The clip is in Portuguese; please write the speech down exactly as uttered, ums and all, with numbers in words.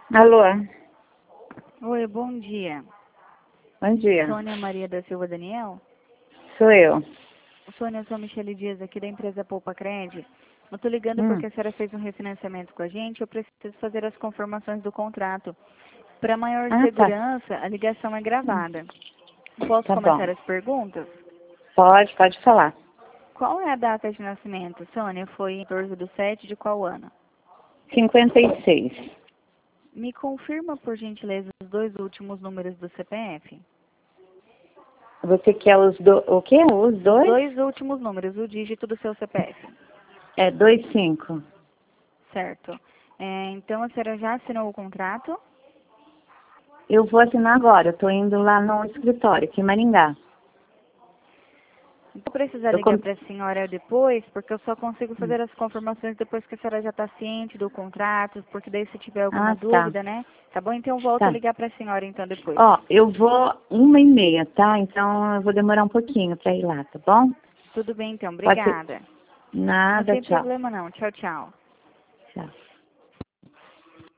Alô? Oi, bom dia. Bom dia. Sônia Maria da Silva Daniel? Sou eu. Sônia, eu sou a Michele Dias aqui da empresa Poupa Cred. Eu tô ligando Hum. porque a senhora fez um refinanciamento com a gente. Eu preciso fazer as confirmações do contrato. Para maior Ah, tá. segurança, a ligação é gravada. Posso Tá começar bom. as perguntas? Pode, pode falar. Qual é a data de nascimento, Sônia? Foi em quatorze do sete de qual ano? cinquenta e seis. Me confirma, por gentileza, os dois últimos números do C P F. Você quer os do... o quê? Os Os dois? dois últimos números, o dígito do seu C P F. É dois cinco. Certo. É, então, a senhora já assinou o contrato? Eu vou assinar agora. Eu tô indo lá no escritório, aqui em Maringá. Vou precisar Eu ligar com... para a senhora depois, porque eu só consigo fazer as confirmações depois que a senhora já está ciente do contrato, porque daí se tiver alguma Ah, tá. dúvida, né? Tá bom? Então, eu volto a Tá. ligar para a senhora então depois. Ó, eu vou uma e meia, tá? Então eu vou demorar um pouquinho pra ir lá, tá bom? Tudo bem, então. Pode ser. Obrigada. Não Nada, tem tchau. problema, não. Tchau, tchau. Tchau.